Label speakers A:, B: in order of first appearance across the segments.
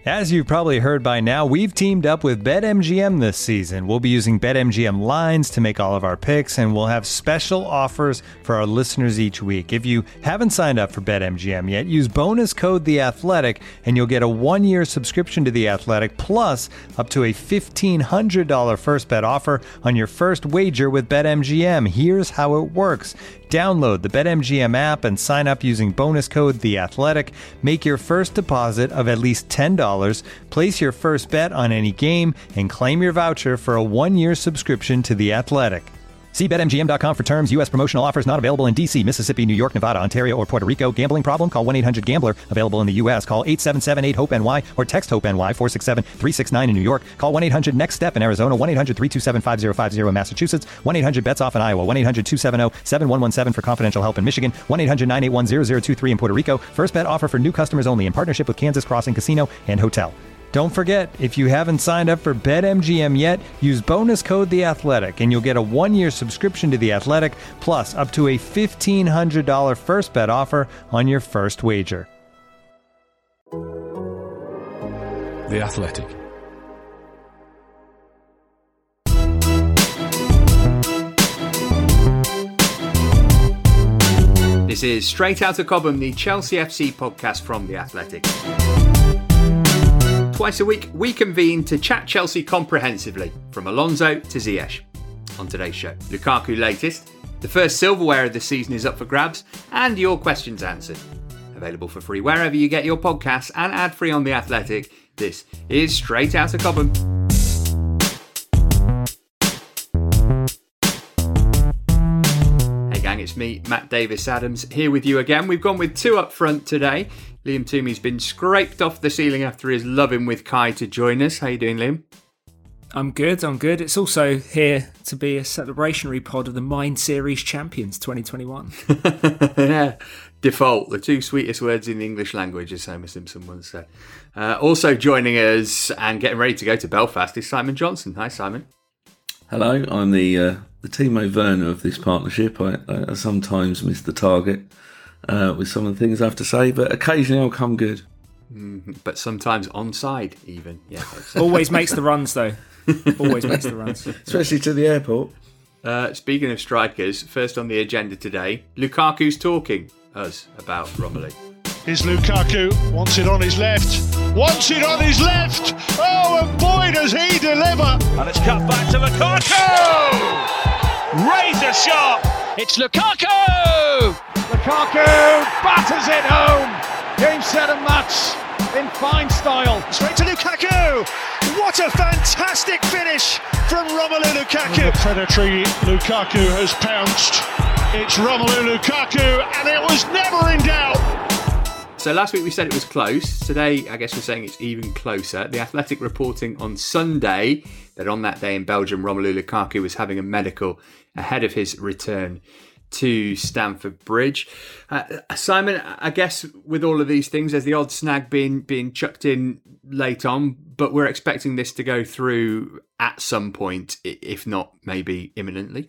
A: As you've probably heard by now, we've teamed up with BetMGM this season. We'll be using BetMGM lines to make all of our picks, and we'll have special offers for our listeners each week. If you haven't signed up for BetMGM yet, use bonus code The Athletic, and you'll get a 1-year subscription to The Athletic, plus up to a $1,500 first bet offer on your first wager with BetMGM. Here's how it works. Download the BetMGM app and sign up using bonus code The Athletic. Make your first deposit of at least $10. Place your first bet on any game and claim your voucher for a 1-year subscription to The Athletic. See BetMGM.com for terms. U.S. promotional offers not available in D.C., Mississippi, New York, Nevada, Ontario, or Puerto Rico. Gambling problem? Call 1-800-GAMBLER. Available in the U.S. Call 877-8-HOPE-NY or text HOPE-NY 467-369 in New York. Call 1-800-NEXT-STEP in Arizona. 1-800-327-5050 in Massachusetts. 1-800-BETS-OFF in Iowa. 1-800-270-7117 for confidential help in Michigan. 1-800-981-0023 in Puerto Rico. First bet offer for new customers only in partnership with Kansas Crossing Casino and Hotel. Don't forget, if you haven't signed up for BetMGM yet, use bonus code The Athletic, and you'll get a 1-year subscription to The Athletic, plus up to a $1,500 first bet offer on your first wager.
B: The Athletic.
C: This is Straight Outta Cobham, the Chelsea FC podcast from The Athletic. Twice a week, we convene to chat Chelsea comprehensively, from Alonso to Ziyech. On today's show, Lukaku latest, the first silverware of the season is up for grabs, and your questions answered. Available for free wherever you get your podcasts and ad-free on The Athletic, this is Straight Outta Cobham. Hey gang, it's me, Matt Davis-Adams, here with you again. We've gone with two up front today. Liam Toomey's been scraped off the ceiling after his loving with Kai to join us. How you doing, Liam?
D: I'm good. It's also here to be a celebrationary pod of the Mind Series Champions 2021.
C: Yeah, default, the two sweetest words in the English language, as Homer Simpson once said. Also joining us and getting ready to go to Belfast is Simon Johnson. Hi, Simon.
E: Hello, I'm the Timo Werner of this partnership. I sometimes miss the target with some of the things I have to say, but occasionally I'll come good.
C: But sometimes onside, even. Yeah.
D: Always makes the runs, though. Always makes the runs.
E: Especially to the airport.
C: Speaking of strikers, first on the agenda today, Lukaku's talking us about Romelu.
F: Here's Lukaku, wants it on his left. Wants it on his left! Oh, and boy does he deliver! And it's cut back to Lukaku! Razor sharp! It's Lukaku! Lukaku batters it home! Game, set and match in fine style. Straight to Lukaku! What a fantastic finish from Romelu Lukaku! The predatory Lukaku has pounced. It's Romelu Lukaku, and it was never in doubt!
C: So last week we said it was close. Today, I guess we're saying it's even closer. The Athletic reporting on Sunday that on that day in Belgium, Romelu Lukaku was having a medical ahead of his return to Stamford Bridge. Simon, I guess with all of these things, there's the odd snag being chucked in late on, but we're expecting this to go through at some point, if not maybe imminently.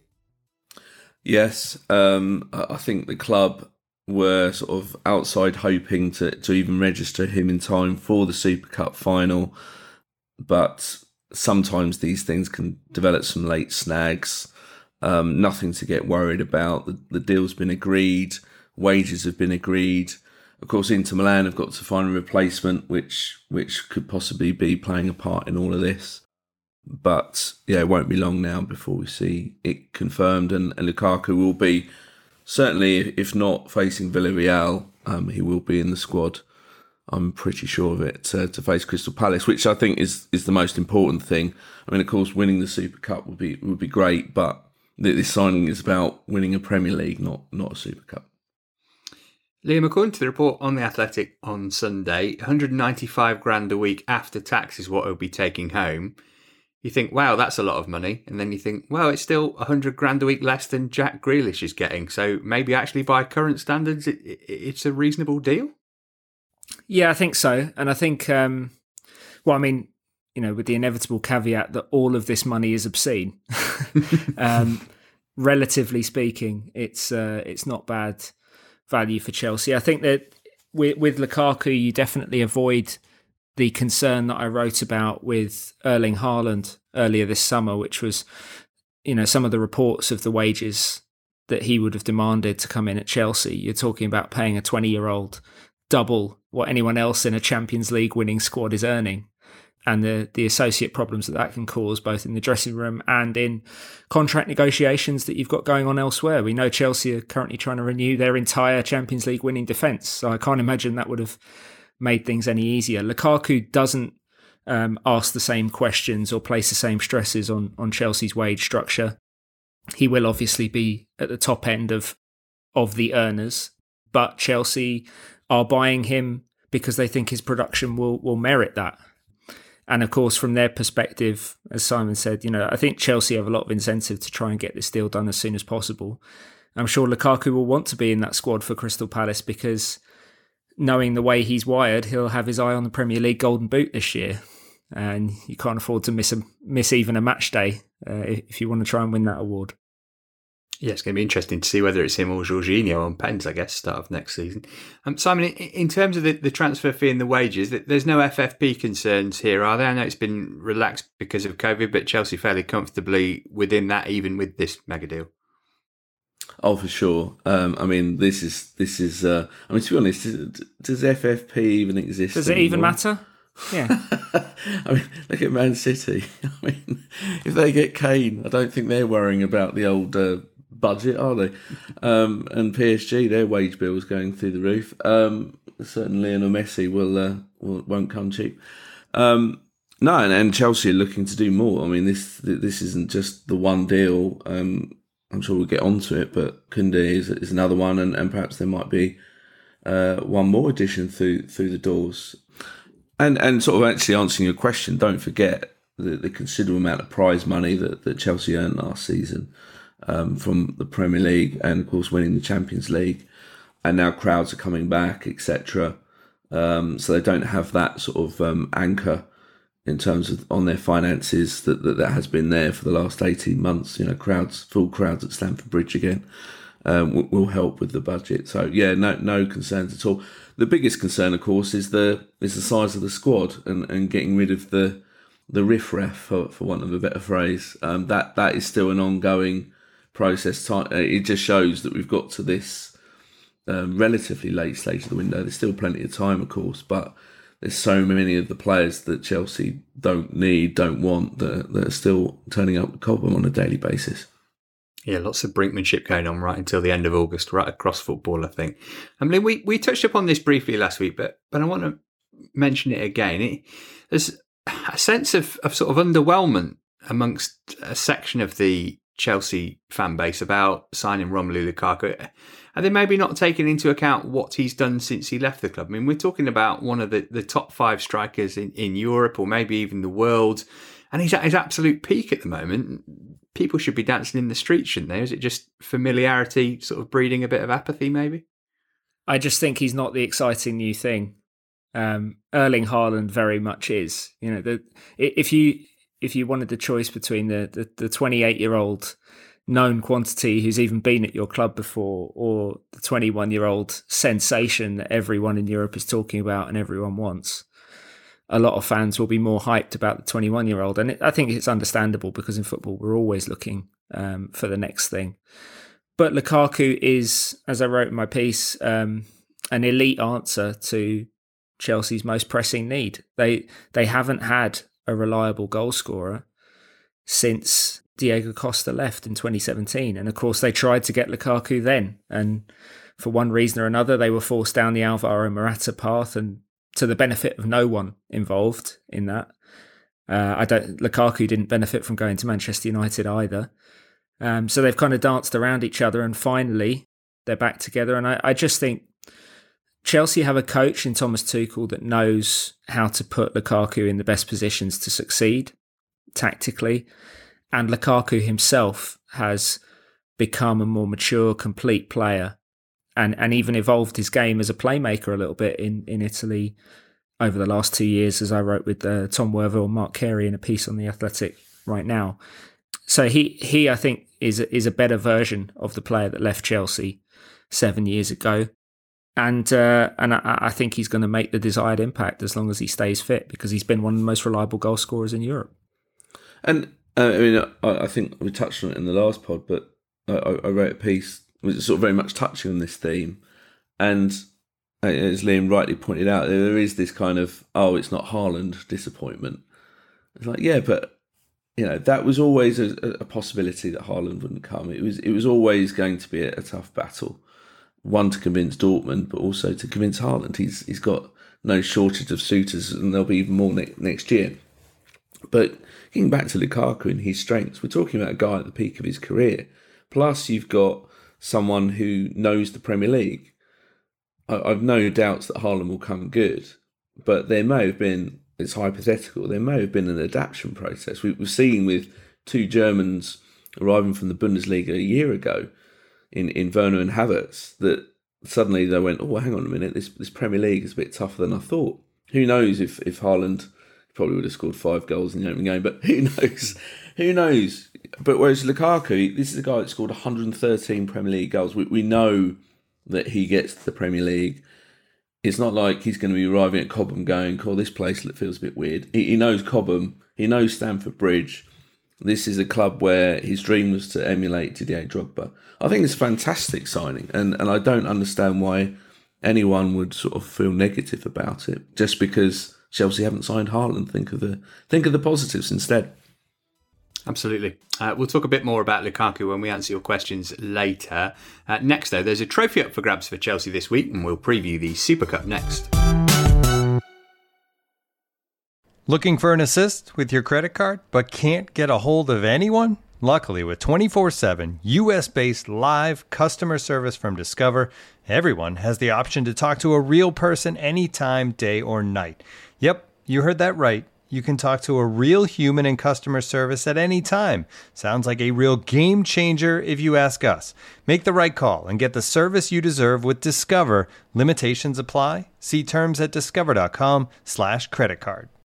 E: Yes, I think the club were sort of outside hoping to even register him in time for the Super Cup final, but sometimes these things can develop some late snags. Nothing to get worried about. The deal's been agreed, wages have been agreed. Of course, Inter Milan have got to find a replacement, which could possibly be playing a part in all of this. But yeah, it won't be long now before we see it confirmed, and Lukaku will be, certainly, if not facing Villarreal, he will be in the squad. I'm pretty sure of it, to face Crystal Palace, which I think is the most important thing. I mean, of course, winning the Super Cup would be great, but this signing is about winning a Premier League, not a Super Cup.
C: Liam, according to the report on The Athletic on Sunday, 195 grand a week after tax is what he'll be taking home. You think, wow, that's a lot of money. And then you think, well, it's still 100 grand a week less than Jack Grealish is getting. So maybe actually by current standards, it's a reasonable deal?
D: Yeah, I think so. And I think, with the inevitable caveat that all of this money is obscene. Relatively speaking, it's not bad value for Chelsea. I think that with Lukaku, you definitely avoid the concern that I wrote about with Erling Haaland earlier this summer, which was, some of the reports of the wages that he would have demanded to come in at Chelsea. You're talking about paying a 20-year-old double what anyone else in a Champions League winning squad is earning, and the associate problems that can cause both in the dressing room and in contract negotiations that you've got going on elsewhere. We know Chelsea are currently trying to renew their entire Champions League winning defence, so I can't imagine that would have made things any easier. Lukaku doesn't ask the same questions or place the same stresses on Chelsea's wage structure. He will obviously be at the top end of the earners, but Chelsea are buying him because they think his production will merit that. And of course, from their perspective, as Simon said, I think Chelsea have a lot of incentive to try and get this deal done as soon as possible. I'm sure Lukaku will want to be in that squad for Crystal Palace because, knowing the way he's wired, he'll have his eye on the Premier League Golden Boot this year. And you can't afford to miss even a match day if you want to try and win that award.
C: Yeah, it's going to be interesting to see whether it's him or Jorginho on pens, I guess, start of next season. Simon, in terms of the transfer fee and the wages, there's no FFP concerns here, are there? I know it's been relaxed because of COVID, but Chelsea fairly comfortably within that, even with this mega deal.
E: Oh, for sure. This is. To be honest, does FFP even exist?
D: Does it even matter? Yeah.
E: Look at Man City. If they get Kane, I don't think they're worrying about the old budget, are they? And PSG, their wage bill is going through the roof. Certainly, Lionel Messi won't come cheap. No, and Chelsea are looking to do more. This isn't just the one deal. I'm sure we'll get onto it, but Koundé is another one, and perhaps there might be one more addition through the doors. And sort of actually answering your question, don't forget the considerable amount of prize money that Chelsea earned last season from the Premier League and, of course, winning the Champions League. And now crowds are coming back, etc. So they don't have that sort of anchor in terms of on their finances that has been there for the last 18 months. Full crowds at Stamford Bridge again will help with the budget. So, yeah, no concerns at all. The biggest concern, of course, is the size of the squad and getting rid of the riff-raff, for want of a better phrase. That is still an ongoing process. It just shows that we've got to this relatively late stage of the window. There's still plenty of time, of course, but there's so many of the players that Chelsea don't want, that are still turning up the cobham on a daily basis.
C: Yeah, lots of brinkmanship going on right until the end of August, right across football, I think. We touched upon this briefly last week, but I want to mention it again. There's a sense of sort of underwhelmment amongst a section of the Chelsea fan base about signing Romelu Lukaku. Are they maybe not taking into account what he's done since he left the club? We're talking about one of the top 5 strikers in Europe or maybe even the world, and he's at his absolute peak at the moment. People should be dancing in the streets, shouldn't they? Is it just familiarity sort of breeding a bit of apathy, maybe?
D: I just think he's not the exciting new thing. Erling Haaland very much is. If you wanted the choice between the 28-year-old known quantity who's even been at your club before, or the 21-year-old sensation that everyone in Europe is talking about and everyone wants, a lot of fans will be more hyped about the 21-year-old. And I think it's understandable because in football, we're always looking for the next thing. But Lukaku is, as I wrote in my piece, an elite answer to Chelsea's most pressing need. They haven't had a reliable goal scorer since Diego Costa left in 2017. And of course, they tried to get Lukaku then. And for one reason or another, they were forced down the Alvaro Morata path, and to the benefit of no one involved in that. Lukaku didn't benefit from going to Manchester United either. So they've kind of danced around each other, and finally they're back together. And I just think Chelsea have a coach in Thomas Tuchel that knows how to put Lukaku in the best positions to succeed tactically. And Lukaku himself has become a more mature, complete player. And even evolved his game as a playmaker a little bit in Italy over the last 2 years, as I wrote with Tom Werville and Mark Carey in a piece on The Athletic right now. So he I think, is a better version of the player that left Chelsea 7 years ago. And I think he's going to make the desired impact as long as he stays fit, because he's been one of the most reliable goal scorers in Europe.
E: And I think we touched on it in the last pod, but I wrote a piece which was sort of very much touching on this theme. And as Liam rightly pointed out, there is this kind of, it's not Haaland disappointment. It's like, yeah, but that was always a possibility that Haaland wouldn't come. It was always going to be a tough battle. One, to convince Dortmund, but also to convince Haaland. He's got no shortage of suitors, and there'll be even more next year. But getting back to Lukaku and his strengths, we're talking about a guy at the peak of his career. Plus, you've got someone who knows the Premier League. I've no doubts that Haaland will come good, but there may have been, it's hypothetical, there may have been an adaptation process. We've seen with two Germans arriving from the Bundesliga a year ago in Werner and Havertz, that suddenly they went, hang on a minute, this Premier League is a bit tougher than I thought. Who knows if Haaland probably would have scored 5 goals in the opening game, but who knows? Who knows? But whereas Lukaku, this is a guy that scored 113 Premier League goals. We know that he gets to the Premier League. It's not like he's going to be arriving at Cobham going, this place feels a bit weird. He knows Cobham. He knows Stamford Bridge. This is a club where his dream was to emulate Didier Drogba. I think it's a fantastic signing, and I don't understand why anyone would sort of feel negative about it just because Chelsea haven't signed Haaland. Think of the positives instead.
C: Absolutely. We'll talk a bit more about Lukaku when we answer your questions later. Next, though, there's a trophy up for grabs for Chelsea this week, and we'll preview the Super Cup next.
A: Looking for an assist with your credit card, but can't get a hold of anyone? Luckily, with 24/7 US-based live customer service from Discover, everyone has the option to talk to a real person anytime, day or night. Yep, you heard that right. You can talk to a real human in customer service at any time. Sounds like a real game changer if you ask us. Make the right call and get the service you deserve with Discover. Limitations apply. See terms at discover.com/creditcard.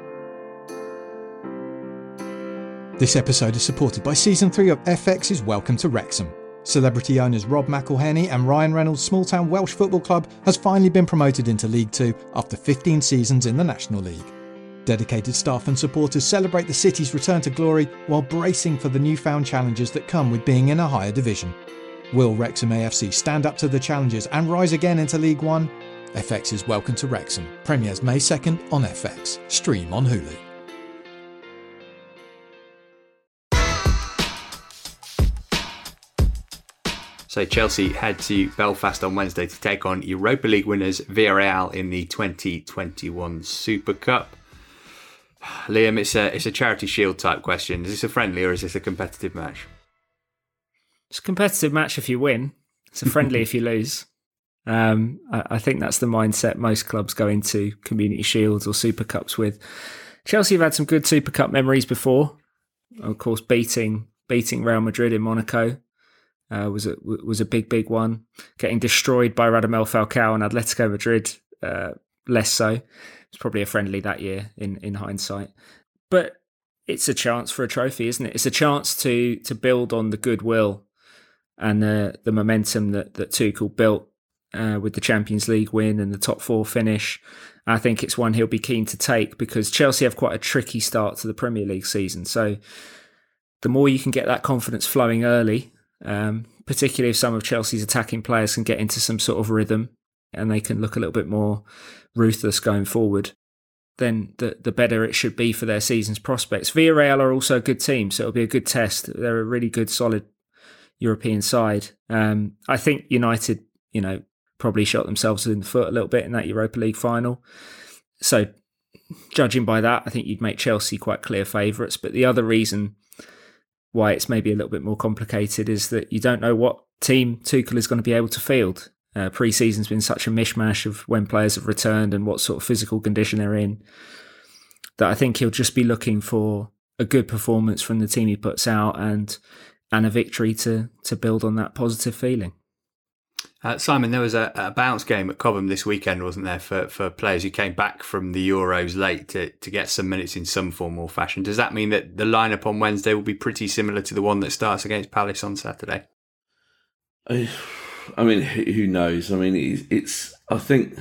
G: This episode is supported by Season 3 of FX's Welcome to Wrexham. Celebrity owners Rob McElhenney and Ryan Reynolds' small-town Welsh football club has finally been promoted into League 2 after 15 seasons in the National League. Dedicated staff and supporters celebrate the city's return to glory while bracing for the newfound challenges that come with being in a higher division. Will Wrexham AFC stand up to the challenges and rise again into League 1? FX's Welcome to Wrexham premieres May 2nd on FX. Stream on Hulu.
C: So Chelsea head to Belfast on Wednesday to take on Europa League winners Villarreal in the 2021 Super Cup. Liam, it's a Charity Shield type question. Is this a friendly or is this a competitive match?
D: It's a competitive match if you win. It's a friendly if you lose. I think that's the mindset most clubs go into Community Shields or Super Cups with. Chelsea have had some good Super Cup memories before. Of course, beating Real Madrid in Monaco. Was a big one. Getting destroyed by Radamel Falcao and Atletico Madrid, less so. It's probably a friendly that year in hindsight. But it's a chance for a trophy, isn't it? It's a chance to build on the goodwill and the momentum that Tuchel built with the Champions League win and the top 4 finish. I think it's one he'll be keen to take because Chelsea have quite a tricky start to the Premier League season. So the more you can get that confidence flowing early, particularly if some of Chelsea's attacking players can get into some sort of rhythm and they can look a little bit more ruthless going forward, then the better it should be for their season's prospects. Villarreal are also a good team, so it'll be a good test. They're a really good, solid European side. I think United, probably shot themselves in the foot a little bit in that Europa League final. So judging by that, I think you'd make Chelsea quite clear favourites. But the other reason why it's maybe a little bit more complicated is that you don't know what team Tuchel is going to be able to field. Pre-season's been such a mishmash of when players have returned and what sort of physical condition they're in, that I think he'll just be looking for a good performance from the team he puts out and a victory to build on that positive feeling.
C: Simon, there was a bounce game at Cobham this weekend, wasn't there, for players who came back from the Euros late to get some minutes in some form or fashion. Does that mean that the lineup on Wednesday will be pretty similar to the one that starts against Palace on Saturday?
E: I mean, who knows? I mean, it's. I think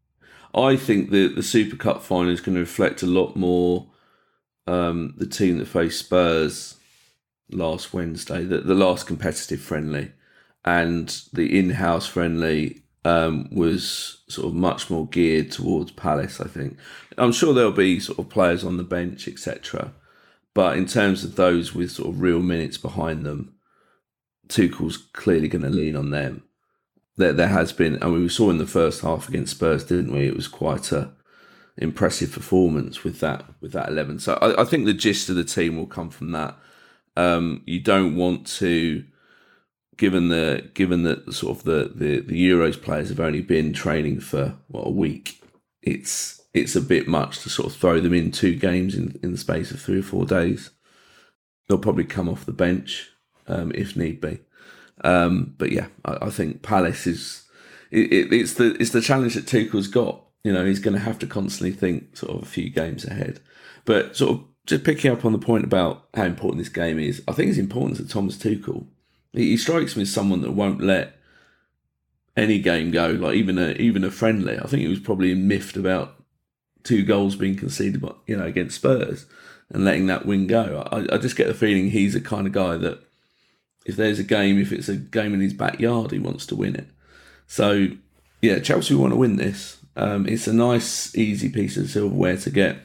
E: the Super Cup final is going to reflect a lot more the team that faced Spurs last Wednesday, the last competitive friendly, and the in-house friendly was sort of much more geared towards Palace. I think. I'm sure there'll be sort of players on the bench, etc. But in terms of those with sort of real minutes behind them, Tuchel's clearly going to lean on them. There has been, I mean, we saw in the first half against Spurs, didn't we? It was quite a impressive performance with that 11. So I think the gist of the team will come from that. You don't want to, given that sort of the Euros players have only been training for a week. It's a bit much to sort of throw them in 2 games in the space of 3 or 4 days. They'll probably come off the bench if need be. But yeah, I think Palace it's the challenge that Tuchel's got. You know, he's going to have to constantly think sort of a few games ahead. But sort of just picking up on the point about how important this game is, I think it's important that Thomas Tuchel, he strikes me as someone that won't let any game go, like even a friendly. I think he was probably miffed about 2 goals being conceded, against Spurs and letting that win go. I just get the feeling he's the kind of guy that if it's a game in his backyard, he wants to win it. So yeah, Chelsea want to win this. It's a nice, easy piece of silverware to get.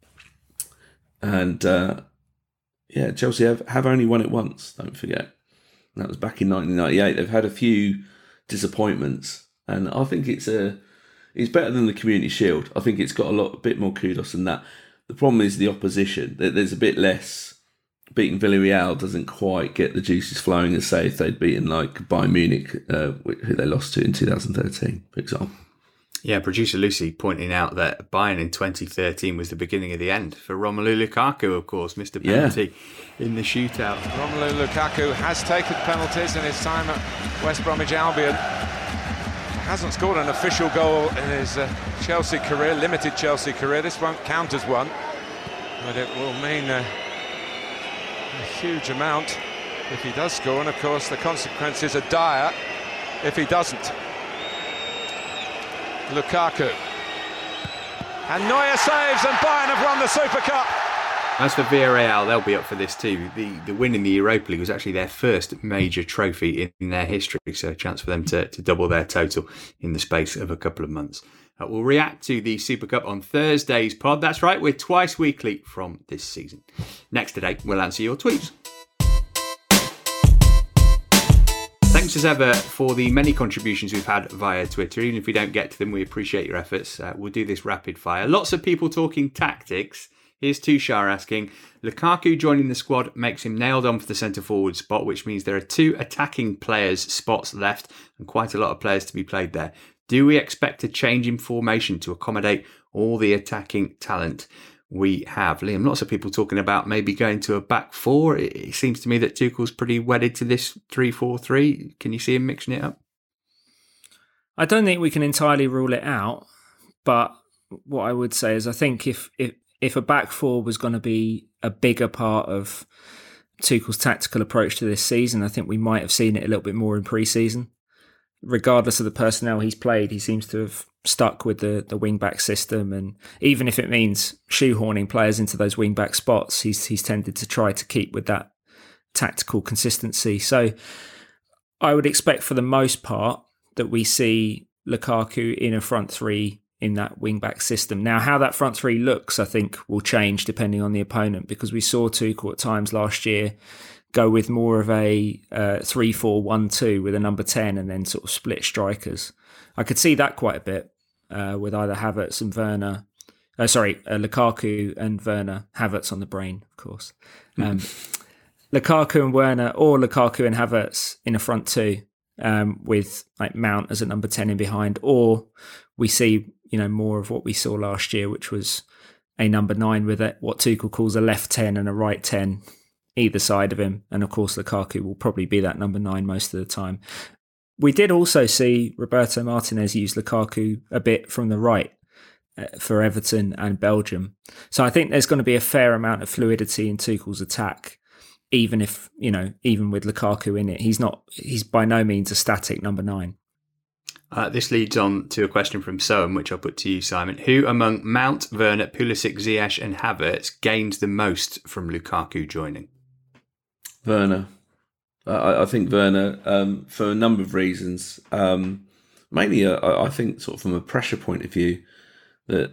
E: And Chelsea have only won it once, don't forget. And that was back in 1998. They've had a few disappointments, and I think it's better than the Community Shield. I think it's got a bit more kudos than that. The problem is the opposition. There's a bit less. Beating Villarreal doesn't quite get the juices flowing as, say, if they'd beaten like Bayern Munich, who they lost to in 2013, for example.
C: Yeah, producer Lucy pointing out that Bayern in 2013 was the beginning of the end for Romelu Lukaku, of course, missed a penalty in the shootout.
H: Romelu Lukaku has taken penalties in his time at West Bromwich Albion. Hasn't scored an official goal in his Chelsea career, limited Chelsea career. This won't count as one, but it will mean a huge amount if he does score, and of course the consequences are dire if he doesn't. Lukaku, and Neuer saves, and Bayern have won the Super Cup.
C: As for Villarreal, they'll be up for this too. The win in the Europa League was actually their first major trophy in their history, so a chance for them to double their total in the space of a couple of months. We'll react to the Super Cup on Thursday's pod. That's right, we're twice weekly from this season. Next today, we'll answer your tweets. Thanks as ever for the many contributions we've had via Twitter. Even if we don't get to them, we appreciate your efforts. We'll do this rapid fire. Lots of people talking tactics. Here's Tushar asking, Lukaku joining the squad makes him nailed on for the centre forward spot, which means there are 2 attacking players' spots left and quite a lot of players to be played there. Do we expect a change in formation to accommodate all the attacking talent we have? Liam, lots of people talking about maybe going to a back 4. It seems to me that Tuchel's pretty wedded to this 3-4-3. Can you see him mixing it up?
D: I don't think we can entirely rule it out, but what I would say is I think if a back 4 was going to be a bigger part of Tuchel's tactical approach to this season, I think we might have seen it a little bit more in pre-season. Regardless of the personnel he's played, he seems to have stuck with the wing-back system, and even if it means shoehorning players into those wing-back spots, he's tended to try to keep with that tactical consistency. So I would expect for the most part that we see Lukaku in a front 3 in that wing-back system. Now, how that front 3 looks, I think, will change depending on the opponent, because we saw Tuchel at times last year go with more of a 3-4-1-2 with a number 10 and then sort of split strikers. I could see that quite a bit with either Havertz and Werner. Lukaku and Werner. Havertz on the brain, of course. Lukaku and Werner, or Lukaku and Havertz in a front 2 with like Mount as a number 10 in behind, or we see more of what we saw last year, which was a number 9 with what Tuchel calls a left 10 and a right 10 either side of him. And of course, Lukaku will probably be that number 9 most of the time. We did also see Roberto Martinez use Lukaku a bit from the right for Everton and Belgium. So I think there's going to be a fair amount of fluidity in Tuchel's attack, even with Lukaku in it. He's by no means a static number 9.
C: This leads on to a question from Soham, which I'll put to you, Simon. Who among Mount, Werner, Pulisic, Ziyech and Havertz gained the most from Lukaku joining?
E: Werner. I think Werner, for a number of reasons. Mainly, I think sort of from a pressure point of view, that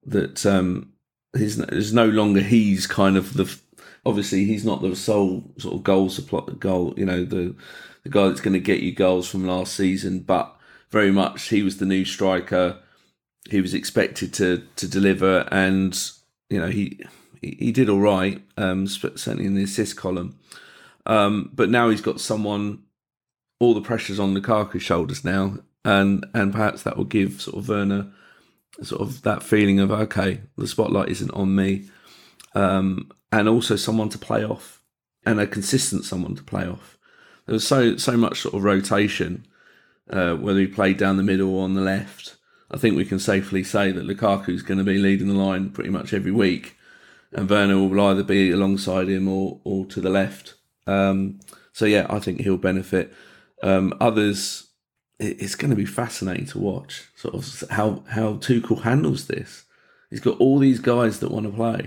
E: there's no longer he's kind of obviously he's not the sole sort of goal, you know, the guy that's going to get you goals from last season, but very much he was the new striker. He was expected to deliver, and you know he did all right, certainly in the assist column. But now he's got someone. All the pressure's on Lukaku's shoulders now, and perhaps that will give sort of Werner sort of that feeling of, okay, the spotlight isn't on me, and also someone to play off, and a consistent someone to play off. There was so much sort of rotation, whether he played down the middle or on the left. I think we can safely say that Lukaku's going to be leading the line pretty much every week, and Werner will either be alongside him or to the left. So yeah, I think he'll benefit. Others, it's going to be fascinating to watch sort of how Tuchel handles this. He's got all these guys that want to play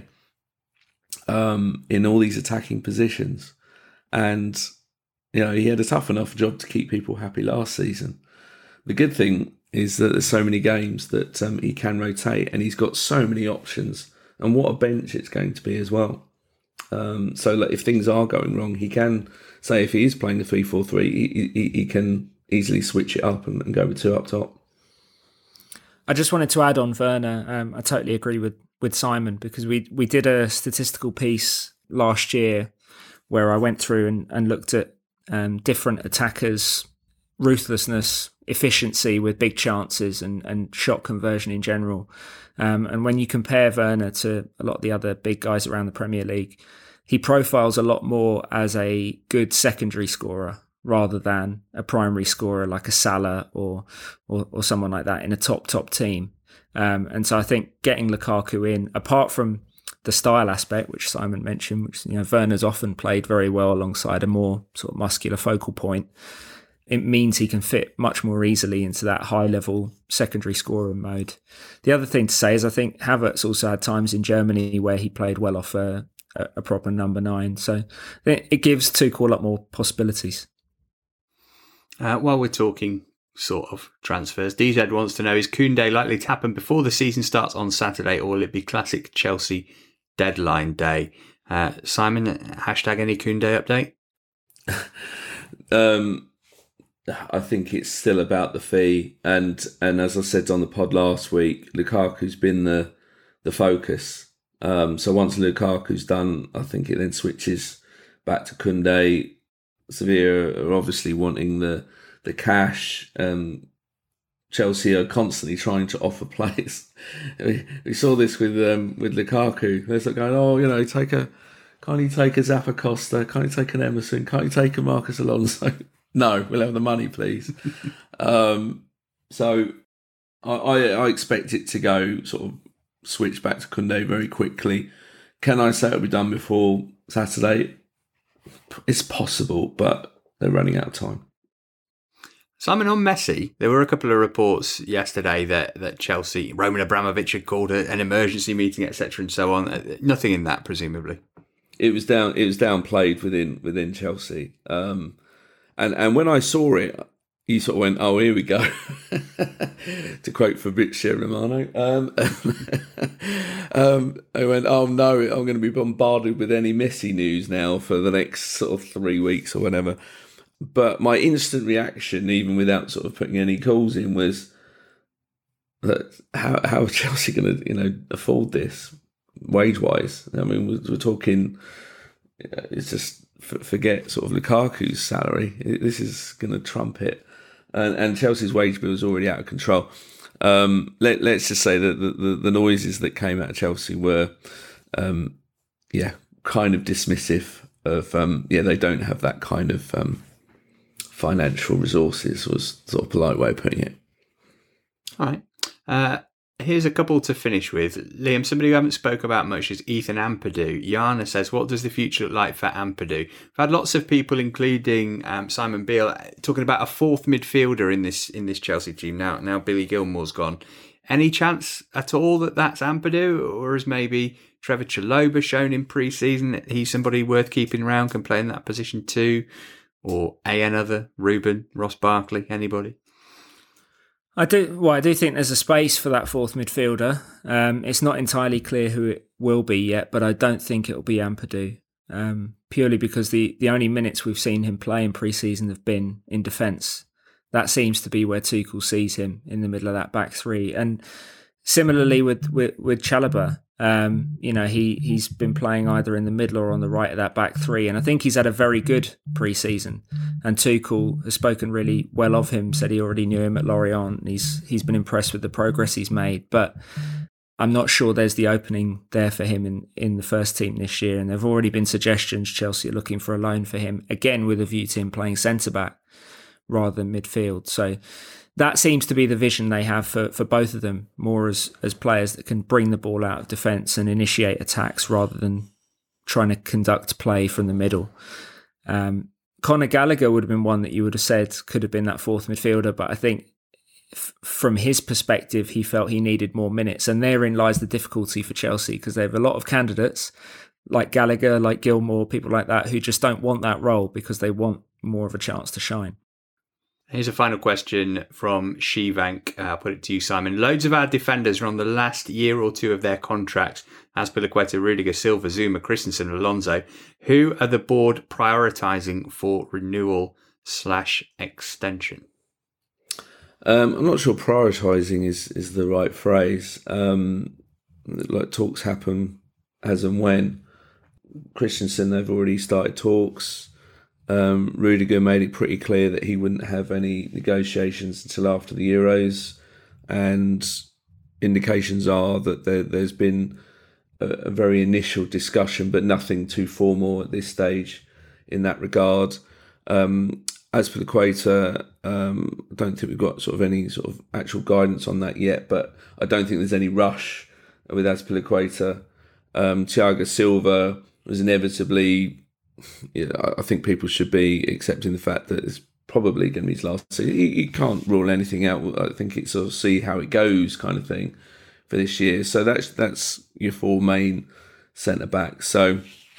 E: in all these attacking positions, and you know he had a tough enough job to keep people happy last season. The good thing is that there's so many games that he can rotate, and he's got so many options, and what a bench it's going to be as well. So like, if things are going wrong, he can say, if he is playing the 3-4-3, he can easily switch it up and go with two up top.
D: I just wanted to add on Werner. I totally agree with Simon, because we did a statistical piece last year where I went through and looked at different attackers' ruthlessness, efficiency with big chances and shot conversion in general. And when you compare Werner to a lot of the other big guys around the Premier League, he profiles a lot more as a good secondary scorer rather than a primary scorer like a Salah or someone like that in a top team. And so I think getting Lukaku in, apart from the style aspect, which Simon mentioned, which, you know, Werner's often played very well alongside a more sort of muscular focal point, it means he can fit much more easily into that high-level secondary scoring mode. The other thing to say is I think Havertz also had times in Germany where he played well off a proper number 9. So it gives Tuchel a lot more possibilities.
C: While we're talking sort of transfers, DZ wants to know, is Koundé likely to happen before the season starts on Saturday, or will it be classic Chelsea deadline day? Simon, hashtag any Koundé update?
E: I think it's still about the fee, and as I said on the pod last week, Lukaku's been the focus. So once Lukaku's done, I think it then switches back to Koundé. Sevilla are obviously wanting the cash. Chelsea are constantly trying to offer players. We saw this with Lukaku. They're like going, oh, you know, can't you take a Zappacosta? Can't you take an Emerson? Can't you take a Marcus Alonso? No, we'll have the money, please. So I expect it to go sort of switch back to Koundé very quickly. Can I say it'll be done before Saturday? It's possible, but they're running out of time.
C: Simon, on Messi, there were a couple of reports yesterday that Chelsea, Roman Abramovich had called an emergency meeting, etc., and so on. Nothing in that, presumably. It was
E: downplayed within Chelsea. And when I saw it, you sort of went, "Oh, here we go," to quote Fabrizio Romano. I went, "Oh no, I'm going to be bombarded with any Messi news now for the next sort of 3 weeks or whatever." But my instant reaction, even without sort of putting any calls in, was that how are Chelsea going to afford this wage wise? I mean, we're talking. It's just forget sort of Lukaku's salary. This is going to trump it. And Chelsea's wage bill is already out of control. Let's just say that the noises that came out of Chelsea were, kind of dismissive of, they don't have that kind of financial resources, was sort of a polite way of putting it.
C: All right. Here's a couple to finish with. Liam, somebody who haven't spoke about much is Ethan Ampadu. Yana says, what does the future look like for Ampadu? We've had lots of people, including Simon Beale, talking about a fourth midfielder in this Chelsea team now Billy Gilmour's gone. Any chance at all that that's Ampadu? Or has maybe Trevor Chalobah shown in pre-season that he's somebody worth keeping around, can play in that position too? Or another, Ruben, Ross Barkley, anybody?
D: I do think there's a space for that fourth midfielder. It's not entirely clear who it will be yet, but I don't think it'll be Ampadu. Purely because the only minutes we've seen him play in pre-season have been in defence. That seems to be where Tuchel sees him, in the middle of that back three. And similarly with Chalobah, he's been playing either in the middle or on the right of that back three, and I think he's had a very good pre-season. And Tuchel has spoken really well of him, said he already knew him at Lorient, and he's been impressed with the progress he's made. But I'm not sure there's the opening there for him in the first team this year. And there have already been suggestions Chelsea are looking for a loan for him, again with a view to him playing centre-back rather than midfield. So that seems to be the vision they have for both of them, more as players that can bring the ball out of defence and initiate attacks rather than trying to conduct play from the middle. Conor Gallagher would have been one that you would have said could have been that fourth midfielder, but I think from his perspective, he felt he needed more minutes. And therein lies the difficulty for Chelsea, because they have a lot of candidates like Gallagher, like Gilmour, people like that, who just don't want that role because they want more of a chance to shine.
C: Here's a final question from Shivank. I'll put it to you, Simon. Loads of our defenders are on the last year or two of their contracts. Azpilicueta, Rudiger, Silva, Zuma, Christensen, Alonso. Who are the board prioritising for renewal/extension?
E: I'm not sure prioritising is the right phrase. Like talks happen as and when. Christensen, they've already started talks. Rudiger made it pretty clear that he wouldn't have any negotiations until after the Euros, and indications are that there's been a very initial discussion, but nothing too formal at this stage in that regard. As for the Azpilicueta, I don't think we've got sort of any sort of actual guidance on that yet, but I don't think there's any rush with Azpilicueta. Thiago Silva was inevitably, I think people should be accepting the fact that it's probably going to be his last season. You can't rule anything out. I think it's sort of see how it goes kind of thing for this year. So that's your four main centre backs. So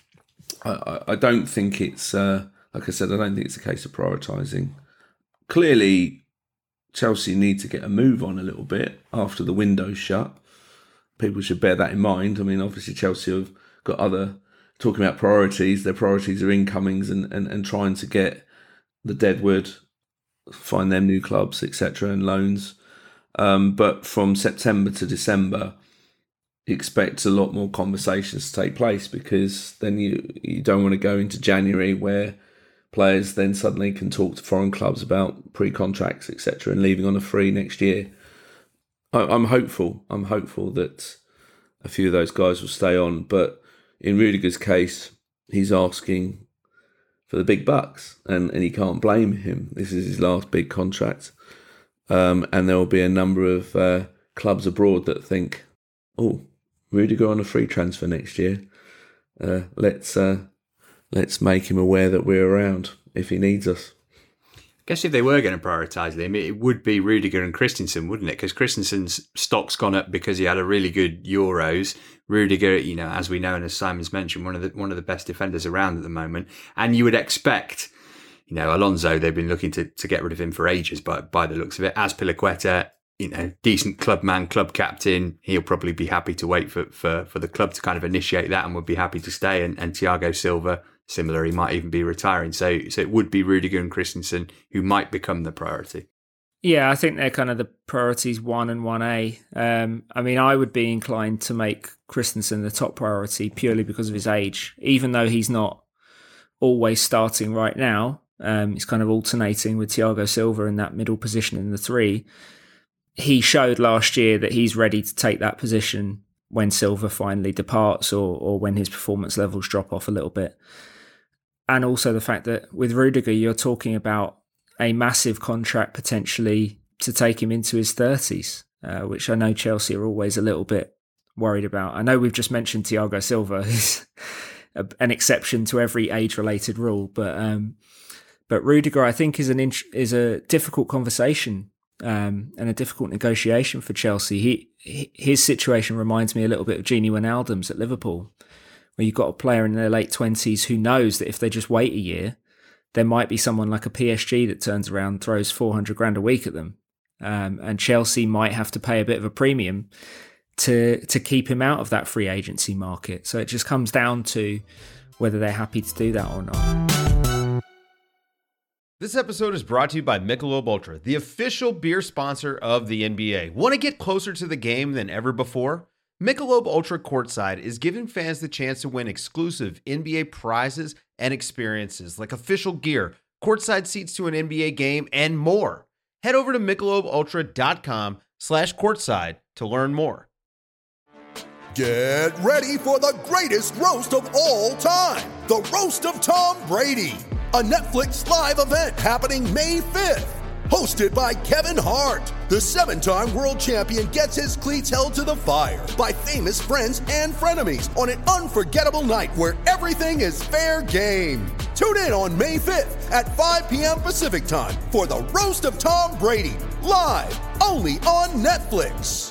E: I don't think it's like I said, I don't think it's a case of prioritising. Clearly, Chelsea need to get a move on a little bit after the window's shut. People should bear that in mind. I mean, obviously Chelsea have got talking about priorities. Their priorities are incomings and trying to get the deadwood, find them new clubs, etc., and loans. But from September to December, expect a lot more conversations to take place, because then you don't want to go into January where players then suddenly can talk to foreign clubs about pre-contracts, etc., and leaving on a free next year. I'm hopeful. I'm hopeful that a few of those guys will stay on, but in Rudiger's case, he's asking for the big bucks, and he can't blame him. This is his last big contract, and there will be a number of clubs abroad that think, "Oh, Rudiger on a free transfer next year. Let's make him aware that we're around if he needs us."
C: I guess if they were going to prioritise him, it would be Rudiger and Christensen, wouldn't it? Because Christensen's stock's gone up because he had a really good Euros. Rudiger, as we know, and as Simon's mentioned, one of the best defenders around at the moment. And you would expect, Alonso, they've been looking to get rid of him for ages, by the looks of it. Azpilicueta, decent club man, club captain. He'll probably be happy to wait for the club to kind of initiate that, and would be happy to stay. And Thiago Silva, similar, he might even be retiring. So it would be Rudiger and Christensen who might become the priority.
D: Yeah, I think they're kind of the priorities 1 and 1A. I mean, I would be inclined to make Christensen the top priority purely because of his age, even though he's not always starting right now. He's kind of alternating with Thiago Silva in that middle position in the three. He showed last year that he's ready to take that position when Silva finally departs or when his performance levels drop off a little bit. And also the fact that with Rudiger, you're talking about a massive contract potentially to take him into his 30s. which I know Chelsea are always a little bit worried about. I know we've just mentioned Thiago Silva is an exception to every age-related rule, but Rudiger, I think, is a difficult conversation and a difficult negotiation for Chelsea. His situation reminds me a little bit of Gini Wijnaldum's at Liverpool, where you've got a player in their late 20s who knows that if they just wait a year, there might be someone like a PSG that turns around, throws 400 grand a week at them. And Chelsea might have to pay a bit of a premium to keep him out of that free agency market. So it just comes down to whether they're happy to do that or not.
I: This episode is brought to you by Michelob Ultra, the official beer sponsor of the NBA. Want to get closer to the game than ever before? Michelob Ultra Courtside is giving fans the chance to win exclusive NBA prizes and experiences like official gear, courtside seats to an NBA game, and more. Head over to MichelobUltra.com/courtside to learn more.
J: Get ready for the greatest roast of all time, the Roast of Tom Brady, a Netflix live event happening May 5th. Hosted by Kevin Hart, the 7-time world champion gets his cleats held to the fire by famous friends and frenemies on an unforgettable night where everything is fair game. Tune in on May 5th at 5 p.m. Pacific time for the Roast of Tom Brady, live only on Netflix.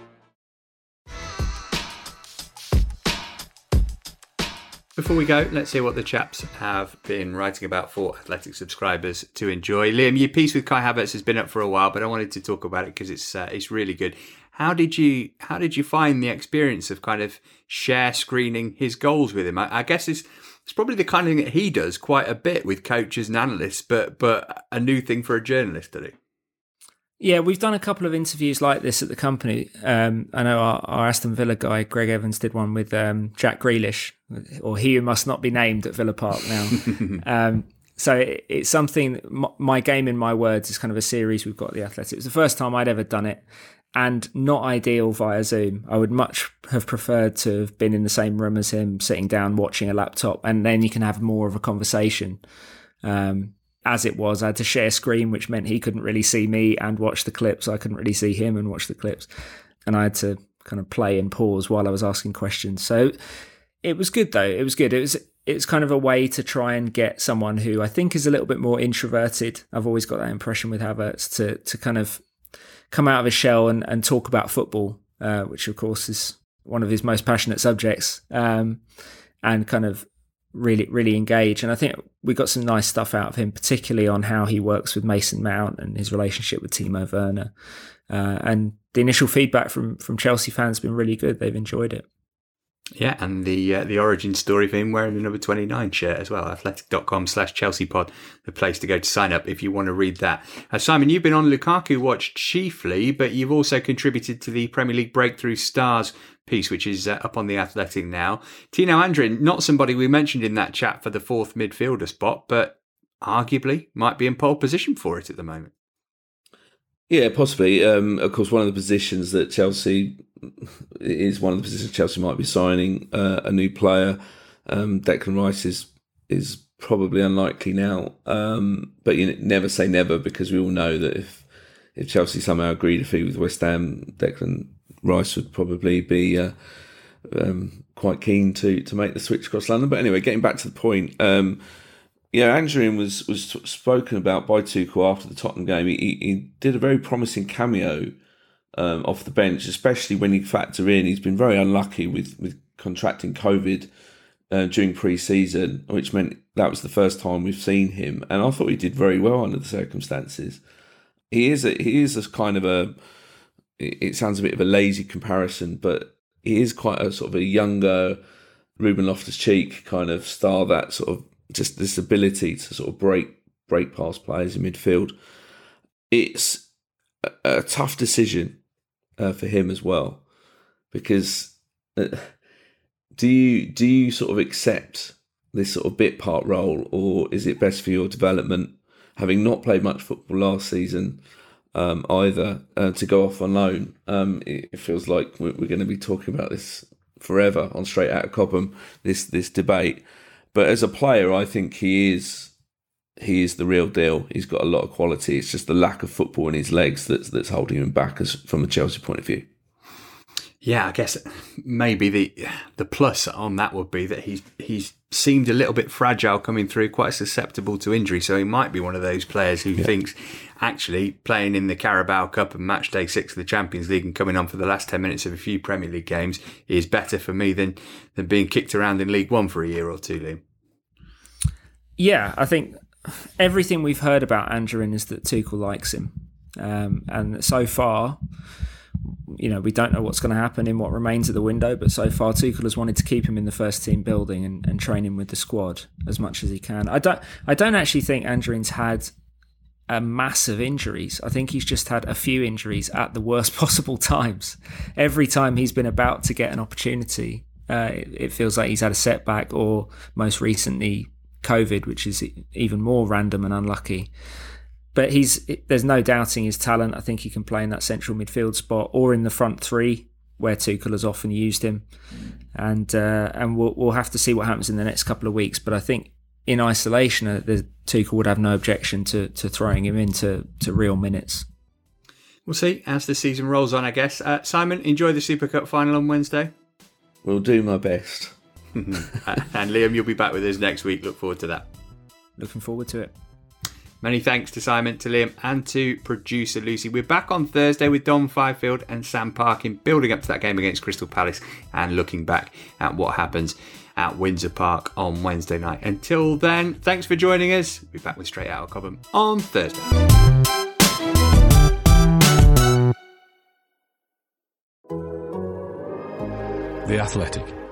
C: Before we go, let's hear what the chaps have been writing about for Athletic subscribers to enjoy. Liam, your piece with Kai Havertz has been up for a while, but I wanted to talk about it because it's really good. How did you find the experience of kind of share screening his goals with him? I guess it's probably the kind of thing that he does quite a bit with coaches and analysts, but a new thing for a journalist, did he?
D: Yeah, we've done a couple of interviews like this at the company. I know our Aston Villa guy, Greg Evans, did one with Jack Grealish, or he who must not be named at Villa Park now. So it's something, My Game in My Words is kind of a series we've got at The Athletic. It was the first time I'd ever done it, and not ideal via Zoom. I would much have preferred to have been in the same room as him, sitting down, watching a laptop, and then you can have more of a conversation. As it was, I had to share screen, which meant he couldn't really see me and watch the clips. I couldn't really see him and watch the clips. And I had to kind of play and pause while I was asking questions. So it was good, though. It was good. It was kind of a way to try and get someone who I think is a little bit more introverted. I've always got that impression with Havertz, to kind of come out of his shell and talk about football, which, of course, is one of his most passionate subjects, and kind of really engage. And I think we got some nice stuff out of him, particularly on how he works with Mason Mount and his relationship with Timo Werner. And the initial feedback from Chelsea fans has been really good. They've enjoyed it.
C: Yeah, and the origin story for him wearing the number 29 shirt as well. Athletic.com/ChelseaPod, the place to go to sign up if you want to read that. Simon, you've been on Lukaku Watch chiefly, but you've also contributed to the Premier League Breakthrough Stars piece, which is up on The Athletic now. Tino Anjorin, not somebody we mentioned in that chat for the fourth midfielder spot, but arguably might be in pole position for it at the moment.
E: Yeah, possibly. Of course, one of the positions Chelsea might be signing a new player. Declan Rice is probably unlikely now, but you never say never, because we all know that if Chelsea somehow agreed a fee with West Ham, Declan Rice would probably be quite keen to make the switch across London. But anyway, getting back to the point. Anjorin was spoken about by Tuchel after the Tottenham game. He did a very promising cameo off the bench, especially when you factor in he's been very unlucky with contracting COVID during pre-season, which meant that was the first time we've seen him. And I thought he did very well under the circumstances. He is a kind of it sounds a bit of a lazy comparison, but he is quite a sort of a younger Ruben Loftus-Cheek kind of style, that sort of just this ability to sort of break past players in midfield. It's a tough decision for him as well, because do you sort of accept this sort of bit part role, or is it best for your development, having not played much football last season either, to go off on loan? It feels like we're going to be talking about this forever on Straight Outta Cobham, this debate. But as a player, I think he is he is the real deal. He's got a lot of quality. It's just the lack of football in his legs that's holding him back from a Chelsea point of view.
C: Yeah, I guess maybe the plus on that would be that he's seemed a little bit fragile coming through, quite susceptible to injury. So he might be one of those players who thinks actually playing in the Carabao Cup and match day 6 of the Champions League and coming on for the last 10 minutes of a few Premier League games is better for me than being kicked around in League One for a year or two, Liam.
D: Yeah, I think everything we've heard about Anjorin is that Tuchel likes him. And so far, we don't know what's going to happen in what remains of the window, but so far Tuchel has wanted to keep him in the first team building and train him with the squad as much as he can. I don't actually think Anjorin's had a massive injuries. I think he's just had a few injuries at the worst possible times. Every time he's been about to get an opportunity, it feels like he's had a setback, or most recently COVID, which is even more random and unlucky. But there's no doubting his talent. I think he can play in that central midfield spot or in the front three, where Tuchel has often used him. And we'll have to see what happens in the next couple of weeks. But I think in isolation, Tuchel would have no objection to throwing him into real minutes.
C: We'll see as the season rolls on, I guess. Simon, enjoy the Super Cup final on Wednesday.
E: We'll do my best.
C: And Liam, you'll be back with us next week. Look forward to that.
D: Looking forward to it.
C: Many thanks to Simon, to Liam and to producer Lucy. We're back on Thursday with Dom Fifield and Sam Parkin, building up to that game against Crystal Palace and looking back at what happens at Windsor Park on Wednesday night. Until then, thanks for joining us. We'll be back with Straight Outta Cobham on Thursday.
B: The Athletic.